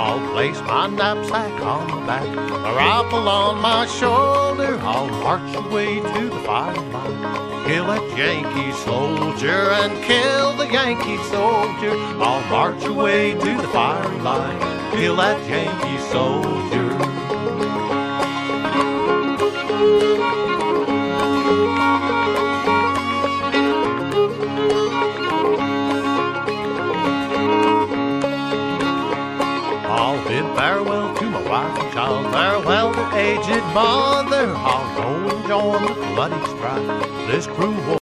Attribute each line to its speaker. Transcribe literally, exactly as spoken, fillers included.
Speaker 1: I'll place my knapsack on the back, a rifle on my shoulder. I'll march away to the fireline, kill that Yankee soldier and kill the Yankee soldier. I'll march away to the fireline, kill that Yankee soldier. I'll bid farewell to my wife and child, farewell to aged mother. I'll go and join the bloody strife, this cruel war.